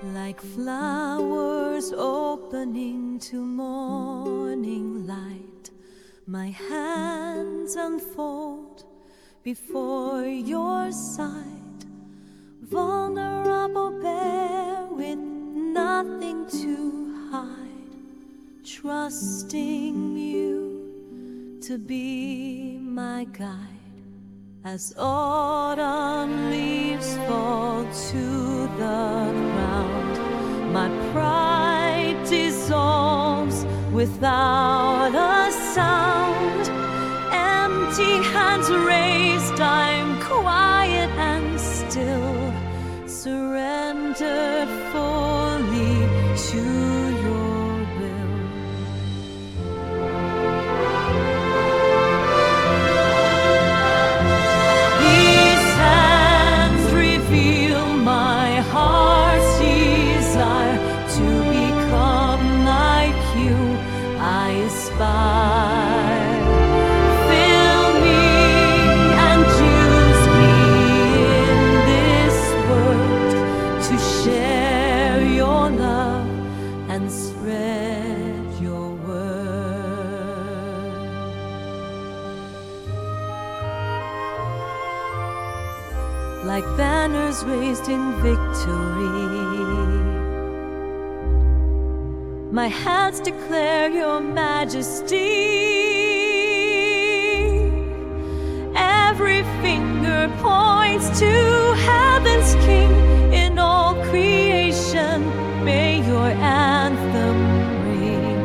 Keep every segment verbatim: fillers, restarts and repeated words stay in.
Like flowers opening to morning light, my hands unfold before your sight. Vulnerable, bare with nothing to hide, trusting you to be my guide. As autumn leaves fall to the ground, my pride dissolves without a sound. Empty hands raised, I'm quiet and still, surrendered fully to your will. These hands reveal my heart's desire to become like you. I aspire. Fill me and use me in this world to share your love and spread your word. Like banners raised in victory, my hands declare your majesty. Every finger points to heaven's King. In all creation, may your anthem ring.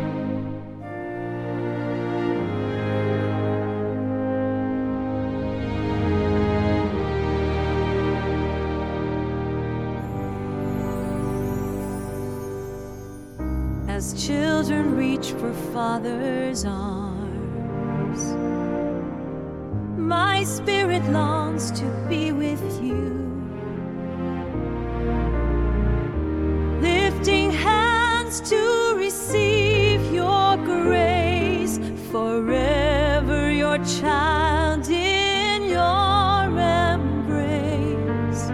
As children reach for Father's arms, my spirit longs to be with you. Lifting hands to receive your grace, forever your child in your embrace.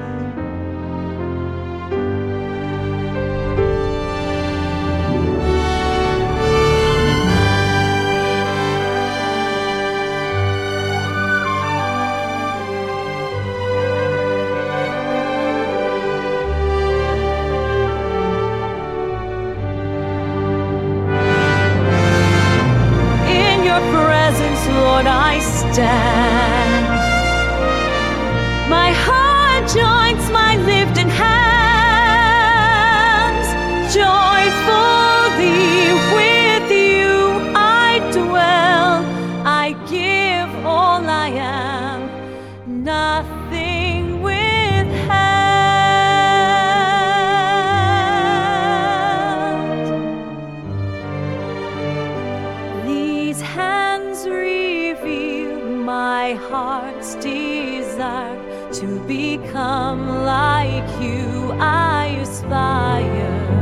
Lord, I stand. My heart joins my lifted hands. Joyfully with you I dwell. I give all I am, nothing withheld. These hands reveal my heart's desire to become like you. I aspire.